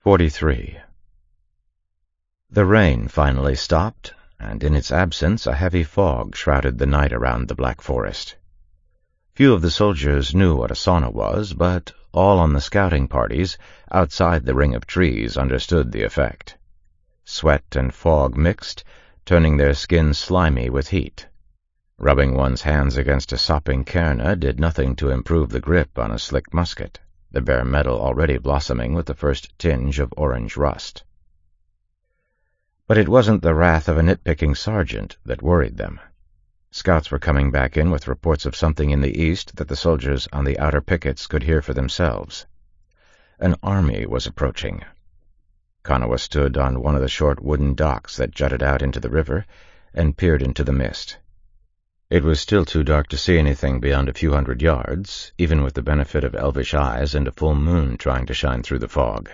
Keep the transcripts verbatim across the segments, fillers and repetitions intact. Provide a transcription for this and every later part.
forty-three. The rain finally stopped, and in its absence a heavy fog shrouded the night around the Black Forest. Few of the soldiers knew what a sauna was, but all on the scouting parties, outside the ring of trees, understood the effect. Sweat and fog mixed, turning their skin slimy with heat. Rubbing one's hands against a sopping cairna did nothing to improve the grip on a slick musket, the bare metal already blossoming with the first tinge of orange rust. But it wasn't the wrath of a nitpicking sergeant that worried them. Scouts were coming back in with reports of something in the east that the soldiers on the outer pickets could hear for themselves. An army was approaching. Konawa stood on one of the short wooden docks that jutted out into the river and peered into the mist. It was still too dark to see anything beyond a few hundred yards, even with the benefit of elvish eyes and a full moon trying to shine through the fog.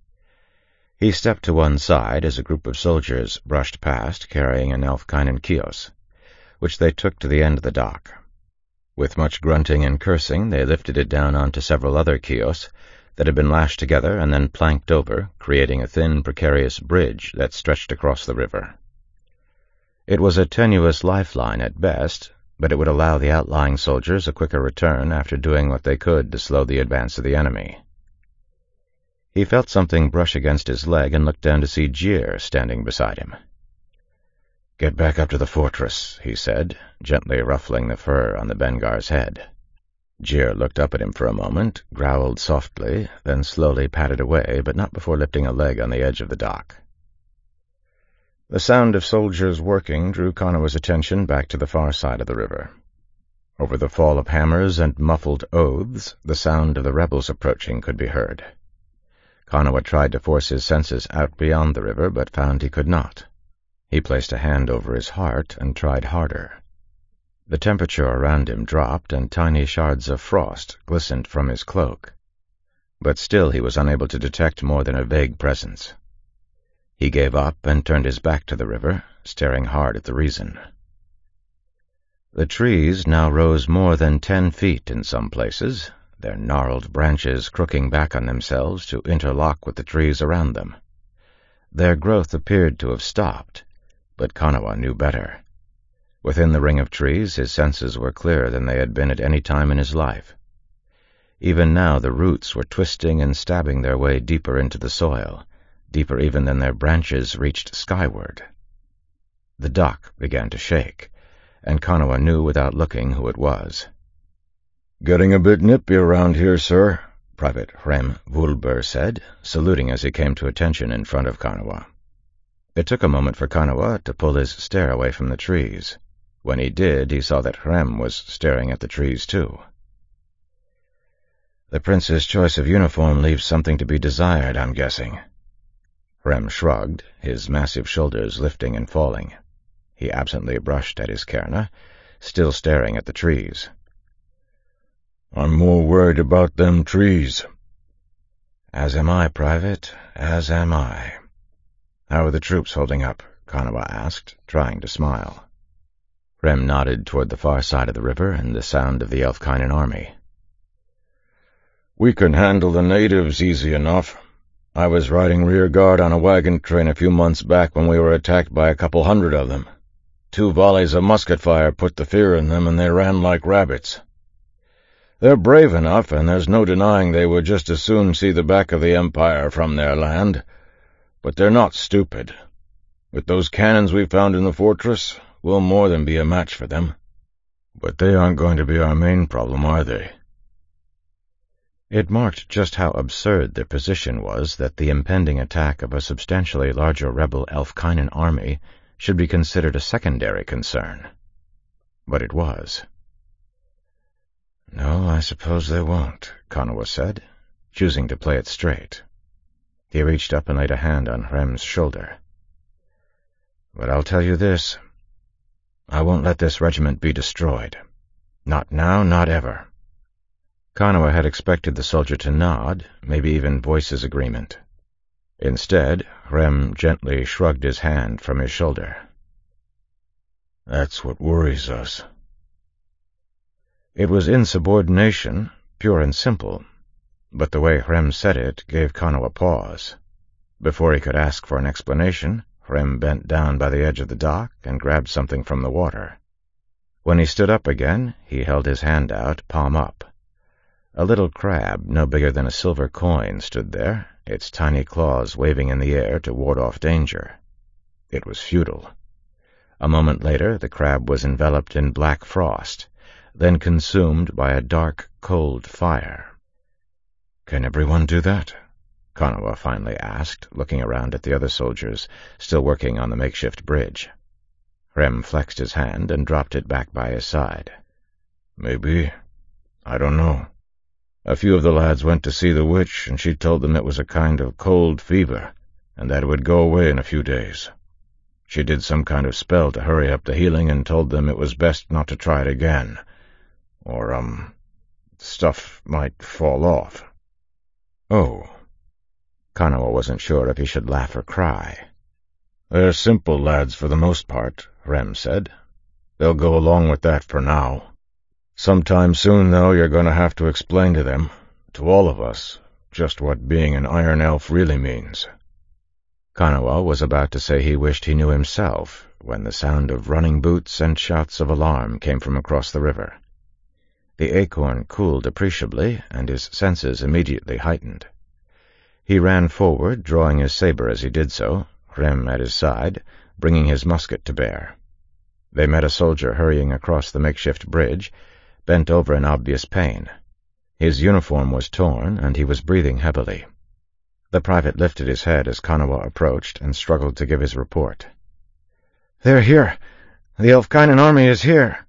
He stepped to one side as a group of soldiers brushed past carrying an Elfkinen kios, which they took to the end of the dock. With much grunting and cursing, they lifted it down onto several other kios that had been lashed together and then planked over, creating a thin, precarious bridge that stretched across the river. It was a tenuous lifeline at best, but it would allow the outlying soldiers a quicker return after doing what they could to slow the advance of the enemy. He felt something brush against his leg and looked down to see Jir standing beside him. "Get back up to the fortress," he said, gently ruffling the fur on the Bengar's head. Jir looked up at him for a moment, growled softly, then slowly padded away, but not before lifting a leg on the edge of the dock. The sound of soldiers working drew Konawa's attention back to the far side of the river. Over the fall of hammers and muffled oaths, the sound of the rebels approaching could be heard. Konawa tried to force his senses out beyond the river, but found he could not. He placed a hand over his heart and tried harder. The temperature around him dropped, and tiny shards of frost glistened from his cloak. But still he was unable to detect more than a vague presence. He gave up and turned his back to the river, staring hard at the reason. The trees now rose more than ten feet in some places, their gnarled branches crooking back on themselves to interlock with the trees around them. Their growth appeared to have stopped, but Konawa knew better. Within the ring of trees, his senses were clearer than they had been at any time in his life. Even now the roots were twisting and stabbing their way deeper into the soil, deeper even than their branches reached skyward. The dock began to shake, and Konawa knew without looking who it was. "Getting a bit nippy around here, sir," Private Hrem Vulber said, saluting as he came to attention in front of Konawa. It took a moment for Konawa to pull his stare away from the trees. When he did, he saw that Hrem was staring at the trees too. "The prince's choice of uniform leaves something to be desired, I'm guessing." Hrem shrugged, his massive shoulders lifting and falling. He absently brushed at his cairna, still staring at the trees. "I'm more worried about them trees." "As am I, Private, as am I." "How are the troops holding up?" Konawa asked, trying to smile. Hrem nodded toward the far side of the river and the sound of the Elfkinen army. "We can handle the natives easy enough. I was riding rear guard on a wagon train a few months back when we were attacked by a couple hundred of them. Two volleys of musket fire put the fear in them, and they ran like rabbits. They're brave enough, and there's no denying they would just as soon see the back of the Empire from their land. But they're not stupid. With those cannons we found in the fortress, we'll more than be a match for them. But they aren't going to be our main problem, are they?" It marked just how absurd their position was that the impending attack of a substantially larger rebel Elfkinen army should be considered a secondary concern. But it was. "No, I suppose they won't," Konawa said, choosing to play it straight. He reached up and laid a hand on Hrem's shoulder. "But I'll tell you this. I won't let this regiment be destroyed. Not now, not ever." Konawa had expected the soldier to nod, maybe even voice his agreement. Instead, Hrem gently shrugged his hand from his shoulder. "That's what worries us." It was insubordination, pure and simple, but the way Hrem said it gave Konawa pause. Before he could ask for an explanation, Hrem bent down by the edge of the dock and grabbed something from the water. When he stood up again, he held his hand out, palm up. A little crab, no bigger than a silver coin, stood there, its tiny claws waving in the air to ward off danger. It was futile. A moment later, the crab was enveloped in black frost, then consumed by a dark, cold fire. "Can everyone do that?" Konoha finally asked, looking around at the other soldiers, still working on the makeshift bridge. Hrem flexed his hand and dropped it back by his side. "Maybe. I don't know. A few of the lads went to see the witch, and she told them it was a kind of cold fever, and that it would go away in a few days. She did some kind of spell to hurry up the healing and told them it was best not to try it again, or, um, stuff might fall off." "Oh." Konoha wasn't sure if he should laugh or cry. "They're simple lads for the most part," Hrem said. "They'll go along with that for now. Sometime soon, though, you're going to have to explain to them, to all of us, just what being an Iron Elf really means." Konoha was about to say he wished he knew himself, when the sound of running boots and shouts of alarm came from across the river. The acorn cooled appreciably, and his senses immediately heightened. He ran forward, drawing his saber as he did so, Hrem at his side, bringing his musket to bear. They met a soldier hurrying across the makeshift bridge, bent over in obvious pain. His uniform was torn, and he was breathing heavily. The private lifted his head as Konoha approached and struggled to give his report. "They're here! The Elfkinen army is here!"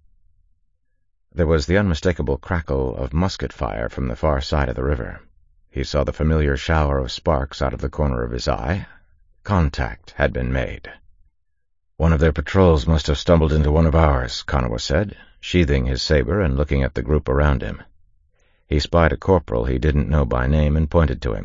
There was the unmistakable crackle of musket fire from the far side of the river. He saw the familiar shower of sparks out of the corner of his eye. Contact had been made. "One of their patrols must have stumbled into one of ours," Konoha said, sheathing his saber and looking at the group around him. He spied a corporal he didn't know by name and pointed to him.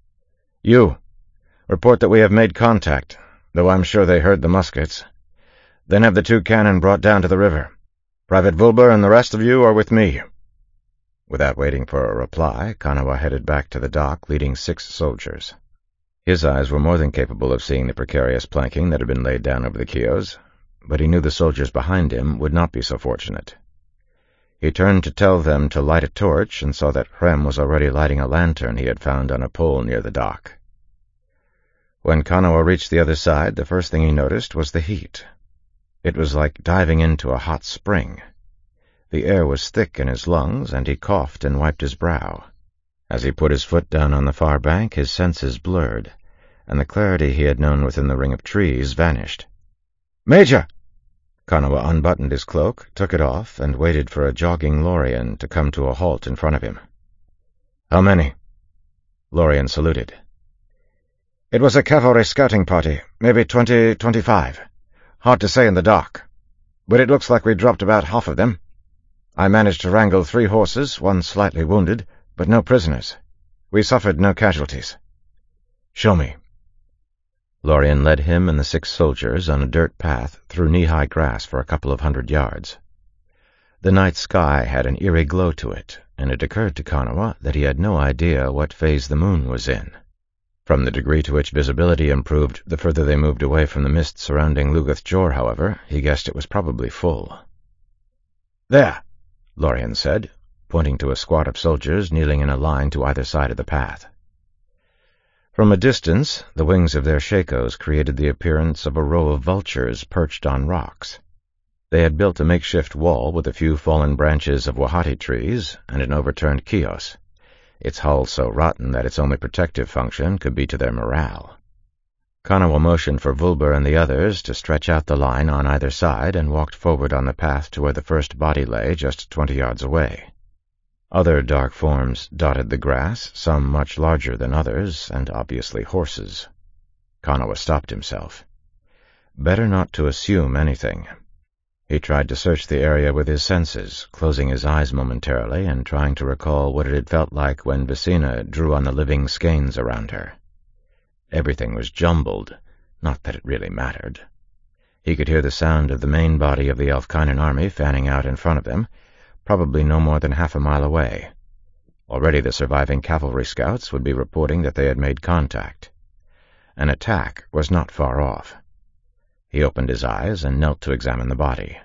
"You, report that we have made contact, though I'm sure they heard the muskets. Then have the two cannon brought down to the river. Private Vulber and the rest of you are with me." Without waiting for a reply, Konoha headed back to the dock, leading six soldiers. His eyes were more than capable of seeing the precarious planking that had been laid down over the quays, but he knew the soldiers behind him would not be so fortunate. He turned to tell them to light a torch and saw that Hrem was already lighting a lantern he had found on a pole near the dock. When Konoha reached the other side, the first thing he noticed was the heat. It was like diving into a hot spring. The air was thick in his lungs, and he coughed and wiped his brow. As he put his foot down on the far bank, his senses blurred, and the clarity he had known within the ring of trees vanished. "Major!" Konoha unbuttoned his cloak, took it off, and waited for a jogging Lorien to come to a halt in front of him. "How many?" Lorien saluted. "It was a cavalry scouting party, maybe twenty, twenty-five. Hard to say in the dark. But it looks like we dropped about half of them. I managed to wrangle three horses, one slightly wounded, but no prisoners. We suffered no casualties." "Show me." Lorien led him and the six soldiers on a dirt path through knee-high grass for a couple of hundred yards. The night sky had an eerie glow to it, and it occurred to Konoha that he had no idea what phase the moon was in. From the degree to which visibility improved the further they moved away from the mist surrounding Lugath Jor, however, he guessed it was probably full. "There," Lorien said, pointing to a squad of soldiers kneeling in a line to either side of the path. From a distance, the wings of their shakos created the appearance of a row of vultures perched on rocks. They had built a makeshift wall with a few fallen branches of wahati trees and an overturned kios, its hull so rotten that its only protective function could be to their morale. Konoha motioned for Vulber and the others to stretch out the line on either side and walked forward on the path to where the first body lay, just twenty yards away. Other dark forms dotted the grass, some much larger than others, and obviously horses. Konoha stopped himself. Better not to assume anything. He tried to search the area with his senses, closing his eyes momentarily and trying to recall what it had felt like when Visina drew on the living skeins around her. Everything was jumbled, not that it really mattered. He could hear the sound of the main body of the Elfkinen army fanning out in front of them, probably no more than half a mile away. Already the surviving cavalry scouts would be reporting that they had made contact. An attack was not far off. He opened his eyes and knelt to examine the body.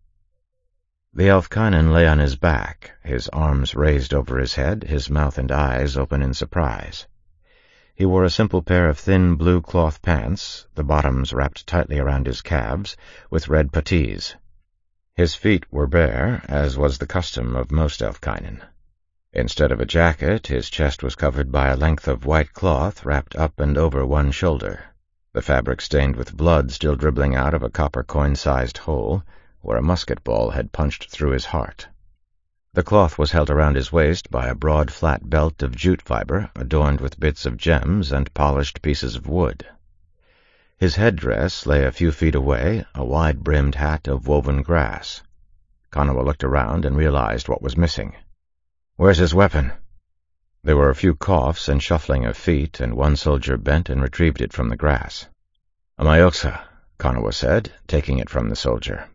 The Elfkinen lay on his back, his arms raised over his head, his mouth and eyes open in surprise. He wore a simple pair of thin blue cloth pants, the bottoms wrapped tightly around his calves, with red puttees. His feet were bare, as was the custom of most Elfkinen. Instead of a jacket, his chest was covered by a length of white cloth wrapped up and over one shoulder, the fabric stained with blood still dribbling out of a copper coin-sized hole, where a musket ball had punched through his heart. The cloth was held around his waist by a broad flat belt of jute fiber, adorned with bits of gems and polished pieces of wood. His headdress lay a few feet away, a wide-brimmed hat of woven grass. Kanawa looked around and realized what was missing. "Where's his weapon?" There were a few coughs and shuffling of feet, and one soldier bent and retrieved it from the grass. "A Maioksa," Kanawa said, taking it from the soldier.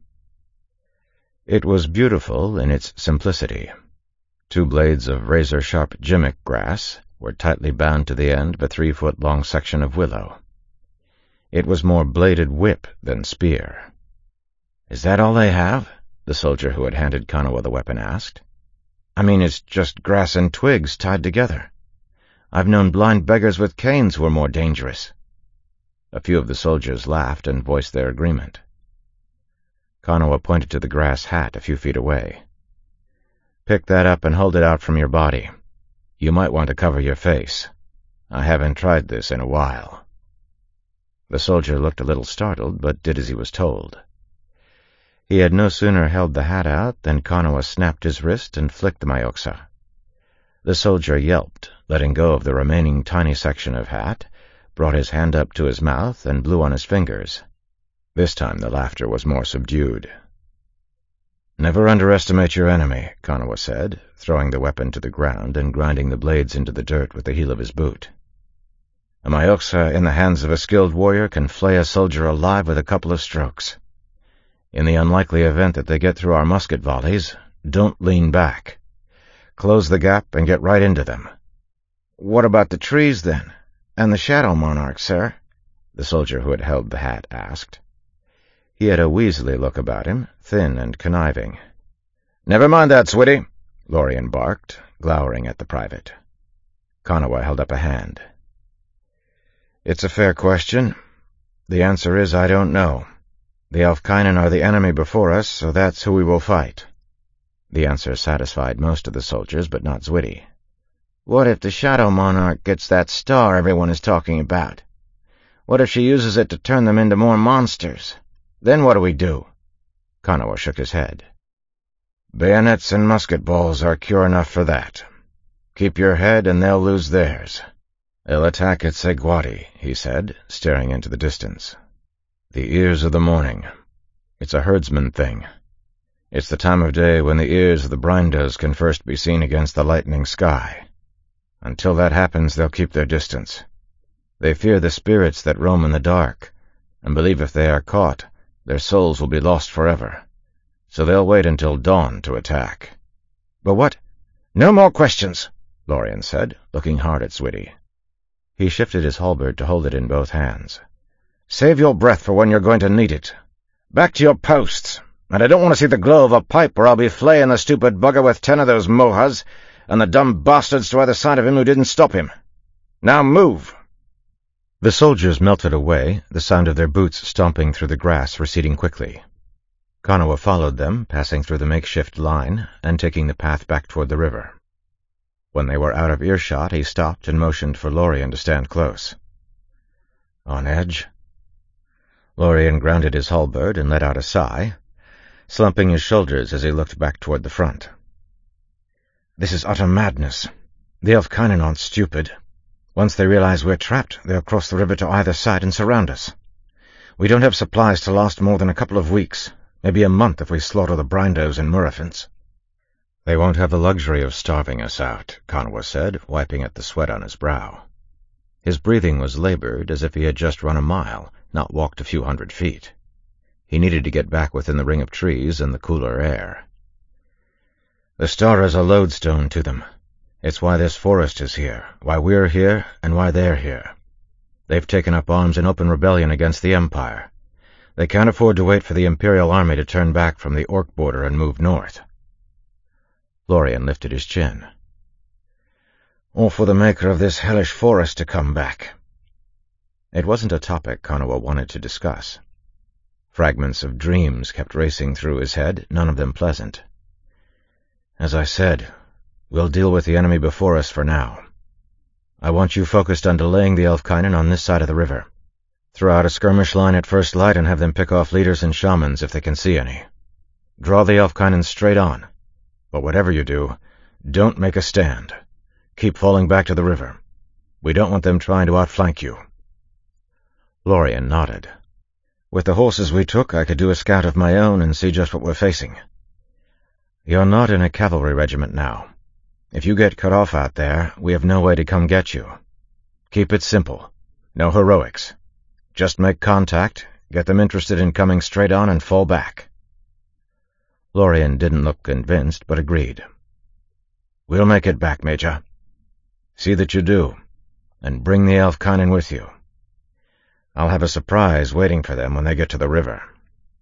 It was beautiful in its simplicity. Two blades of razor-sharp jimmick grass were tightly bound to the end of a three-foot-long section of willow. It was more bladed whip than spear. "Is that all they have?" the soldier who had handed Kanawa the weapon asked. "I mean, it's just grass and twigs tied together. I've known blind beggars with canes who were more dangerous." A few of the soldiers laughed and voiced their agreement. Kanawa pointed to the grass hat a few feet away. "Pick that up and hold it out from your body. You might want to cover your face. I haven't tried this in a while." The soldier looked a little startled, but did as he was told. He had no sooner held the hat out than Kanawa snapped his wrist and flicked the Maioksa. The soldier yelped, letting go of the remaining tiny section of hat, brought his hand up to his mouth, and blew on his fingers. This time the laughter was more subdued. "Never underestimate your enemy," Kanawa said, throwing the weapon to the ground and grinding the blades into the dirt with the heel of his boot. "A Maioksa in the hands of a skilled warrior can flay a soldier alive with a couple of strokes. In the unlikely event that they get through our musket volleys, don't lean back. Close the gap and get right into them." "What about the trees, then? And the Shadow Monarch, sir?" the soldier who had held the hat asked. He had a weaselly look about him, thin and conniving. "Never mind that, Swiddy," Lorien barked, glowering at the private. Kanawa held up a hand. "It's a fair question. The answer is I don't know. The Elfkinen are the enemy before us, so that's who we will fight." The answer satisfied most of the soldiers, but not Zwiddy. "What if the Shadow Monarch gets that star everyone is talking about? What if she uses it to turn them into more monsters? Then what do we do?" Kanawa shook his head. "Bayonets and musket balls are cure enough for that. Keep your head and they'll lose theirs. They'll attack at Segwati," he said, staring into the distance. "The ears of the morning. It's a herdsman thing. It's the time of day when the ears of the Brindos can first be seen against the lightening sky. Until that happens, they'll keep their distance. They fear the spirits that roam in the dark, and believe if they are caught, their souls will be lost forever. So they'll wait until dawn to attack." "But what—" "No more questions," Lorien said, looking hard at Zwiddy. He shifted his halberd to hold it in both hands. "Save your breath for when you're going to need it. Back to your posts, and I don't want to see the glow of a pipe, or I'll be flaying the stupid bugger with ten of those mohas, and the dumb bastards to either side of him who didn't stop him. Now move!" The soldiers melted away, the sound of their boots stomping through the grass receding quickly. Kanawa followed them, passing through the makeshift line, and taking the path back toward the river. When they were out of earshot, he stopped and motioned for Lorien to stand close. "On edge?" Lorien grounded his halberd and let out a sigh, slumping his shoulders as he looked back toward the front. "This is utter madness. The Elfkinen aren't stupid. Once they realize we're trapped, they'll cross the river to either side and surround us. We don't have supplies to last more than a couple of weeks, maybe a month if we slaughter the Brindos and Murafins." "They won't have the luxury of starving us out," Kanawa said, wiping at the sweat on his brow. His breathing was labored, as if he had just run a mile, not walked a few hundred feet. He needed to get back within the ring of trees and the cooler air. "The star is a lodestone to them. It's why this forest is here, why we're here, and why they're here. They've taken up arms in open rebellion against the Empire. They can't afford to wait for the Imperial army to turn back from the Orc border and move north. Lorien lifted his chin. Or for the maker of this hellish forest to come back. It wasn't a topic Konoha wanted to discuss. Fragments of dreams kept racing through his head, none of them pleasant. As I said, we'll deal with the enemy before us for now. I want you focused on delaying the Elfkinen on this side of the river. Throw out a skirmish line at first light and have them pick off leaders and shamans if they can see any. Draw the Elfkinen straight on. But whatever you do, don't make a stand. Keep falling back to the river. We don't want them trying to outflank you. Lorien nodded. With the horses we took, I could do a scout of my own and see just what we're facing. You're not in a cavalry regiment now. If you get cut off out there, we have no way to come get you. Keep it simple. No heroics. Just make contact, get them interested in coming straight on, and fall back. Lorien didn't look convinced, but agreed. We'll make it back, Major. See that you do, and bring the Elfkinen with you. I'll have a surprise waiting for them when they get to the river.